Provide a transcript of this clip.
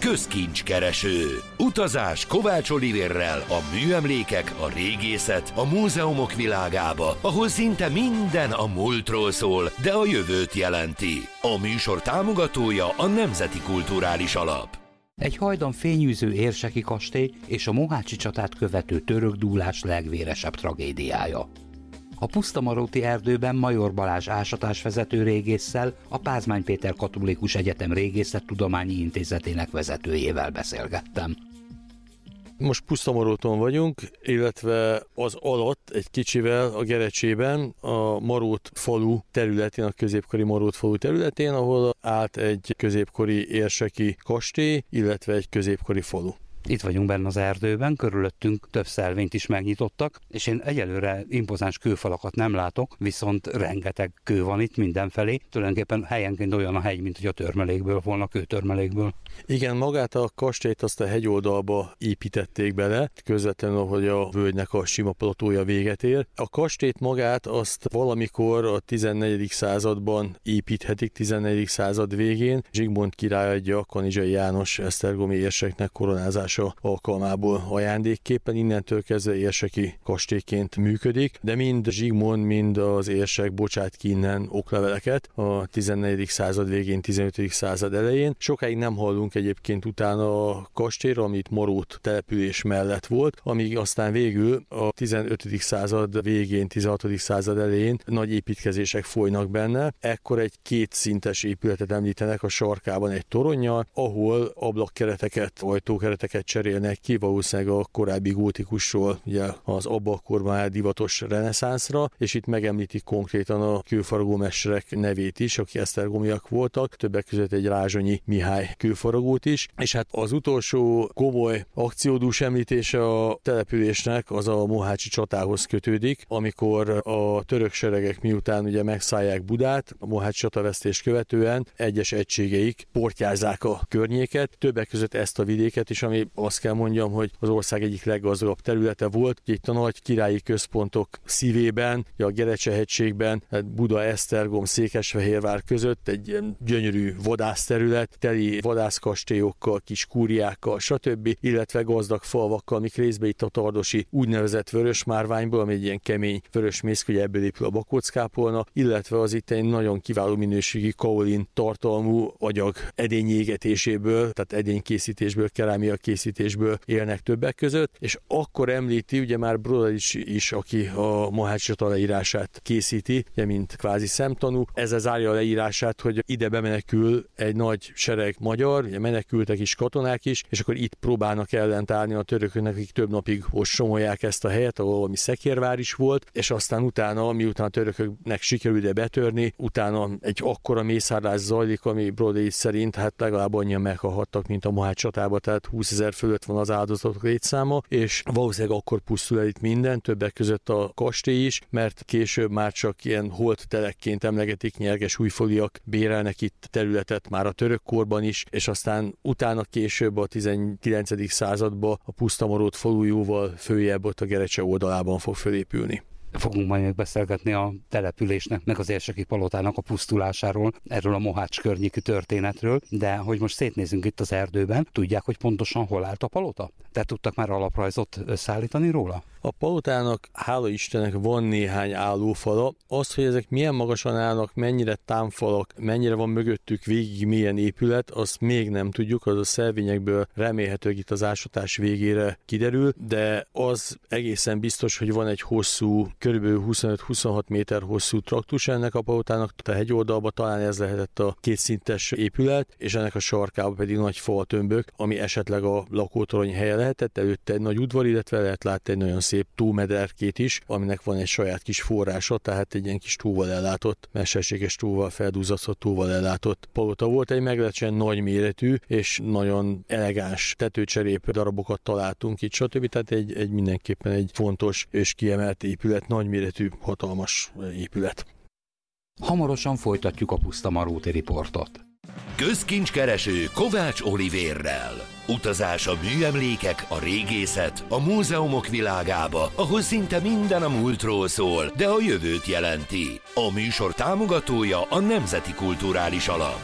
Közkincskereső. Utazás Kovács Olivérrel a műemlékek, a régészet, a múzeumok világába, ahol szinte minden a múltról szól, de a jövőt jelenti. A műsor támogatója a Nemzeti Kulturális Alap. Egy hajdan fényűző érseki kastély és a mohácsi csatát követő török dúlás legvéresebb tragédiája. A Pusztamaróti erdőben Major Balázs ásatásvezető régésszel, a Pázmány Péter Katolikus Egyetem Régészettudományi Intézetének vezetőjével beszélgettem. Most Pusztamaróton vagyunk, illetve az alatt egy kicsivel a Gerecsében, a Marót falu területén, a középkori Marót falu területén, ahol állt egy középkori érseki kastély, illetve egy középkori falu. Itt vagyunk benne az erdőben, körülöttünk több szelvényt is megnyitottak, és én egyelőre impozáns kőfalakat nem látok, viszont rengeteg kő van itt mindenfelé. Tulajdonképpen helyenként olyan a hegy, mint hogy a törmelékből volna, kőtörmelékből. Igen, magát a kastélyt azt a hegyoldalba építették bele, közvetlenül, ahogy a völgynek a sima platója véget ér. A kastélyt magát azt valamikor a 14. században építhetik, 14. század végén. Zsigmond király adja Kanizsai János esztergomi érseknek koronázása alkalmából ajándékképpen, innentől kezdve érseki kastélyként működik, de mind Zsigmond, mind az érsek bocsát ki innen okleveleket a 14. század végén, 15. század elején. Sokáig nem hallunk egyébként utána a kastélyra, amit Marót település mellett volt, amíg aztán végül a 15. század végén, 16. század elején nagy építkezések folynak benne. Ekkor egy kétszintes épületet említenek a sarkában egy toronnyal, ahol ablakkereteket, ajtókereteket cserélnek ki, valószínűleg a korábbi gótikusról, ugye az abba a korban divatos reneszánszra, és itt megemlítik konkrétan a kőfaragómesterek nevét is, akik esztergomiak voltak, többek között egy Rázsonyi Mihály kőfaragót is, és hát az utolsó komoly akciódús említése a településnek az a mohácsi csatához kötődik, amikor a török seregek miután ugye megszállják Budát, a mohácsi csatavesztést követően egyes egységeik portyázzák a környéket, többek között ezt a vidéket is, ami azt kell mondjam, hogy az ország egyik leggazdagabb területe volt. Itt a nagy királyi központok szívében, a Gerecse-hegységben, Buda, Esztergom, Székesfehérvár között egy ilyen gyönyörű vadászterület, teli vadászkastélyokkal, kis kúriákkal, stb., illetve gazdag falvakkal, amik részben itt a tardosi úgynevezett vörösmárványból, ami egy ilyen kemény vörösmészk, ugye ebből épül a Bakóckápolna, illetve az itt egy nagyon kiváló minőségi kaolin tartalmú agyag edényégetéséből, tehát edénykészítésből, kerámia készítésből élnek többek között, és akkor említi ugye már Brodarics is, aki a mohácsi csata leírását készíti, ugye mint kvázi szemtanú, ezzel zárja a leírását, hogy ide bemenekül egy nagy sereg magyar, ugye menekültek is, katonák is, és akkor itt próbálnak ellentállni a törököknek, akik több napig ostromolják ezt a helyet, ahol valami szekérvár is volt, és aztán utána, miután a törököknek sikerül ide betörni, utána egy akkora mészárlás zajlik, ami Brodarics szerint hát legalább annyian meghalhattak, mint a mohácsi csatába, tehát 20 000 fölött van az áldozatok létszáma, és valószínűleg akkor pusztul el itt minden, többek között a kastély is, mert később már csak ilyen holtterekként emlegetik, nyerges újfaliak bérelnek itt területet már a török korban is, és aztán utána később a 19. században a Pusztamarót falu jóval följebb ott a Gerecse oldalában fog fölépülni. Fogunk majd beszélgetni a településnek, meg az érseki palotának a pusztulásáról, erről a Mohács környéki történetről, de hogy most szétnézünk itt az erdőben, tudják, hogy pontosan hol állt a palota? Tehát tudtak már alaprajzot összeállítani róla? A palotának, hála Istennek, van néhány állófala. Az, hogy ezek milyen magasan állnak, mennyire támfalak, mennyire van mögöttük végig milyen épület, azt még nem tudjuk, az a szelvényekből remélhetőleg itt az ásatás végére kiderül, de az egészen biztos, hogy van egy hosszú, körülbelül 25-26 méter hosszú traktus ennek a palotának, a hegyoldalban talán ez lehetett a kétszintes épület, és ennek a sarkában pedig nagy faltömbök, ami esetleg a lakótorony helye lehetett, előtte egy nagy udvar, illetve lehet látni egy nagyon szép tómederkét is, aminek van egy saját kis forrása, tehát egy ilyen kis tóval ellátott, mesterséges tóval, feldúzasztott tóval ellátott palota volt, egy meglehetősen nagy méretű és nagyon elegáns tetőcserép darabokat találtunk itt, stb. Tehát egy mindenképpen egy fontos és kiemelt épület, nagyméretű, hatalmas épület. Hamarosan folytatjuk a Pusztamaróti riportot. Közkincskereső Kovács Olivérrel. Utazás a műemlékek, a régészet, a múzeumok világába, ahol szinte minden a múltról szól, de a jövőt jelenti. A műsor támogatója a Nemzeti Kulturális Alap.